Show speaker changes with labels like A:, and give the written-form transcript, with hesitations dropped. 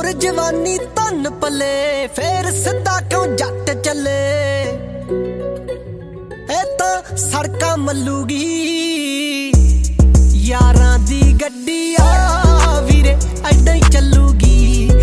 A: ਹੋਰ ਜਵਾਨੀ ਧਨ ਪਲੇ ਫੇਰ ਸਿੱਧਾ ਕਿਉਂ ਜੱਟ ਚੱਲੇ। ਇਹ ਤਾਂ ਸੜਕਾਂ ਮੱਲੂਗੀ ਯਾਰਾਂ ਦੀ ਗੱਡੀ ਆ ਵੀਰੇ ਐਦਾਂ ਹੀ ਚੱਲੂਗੀ।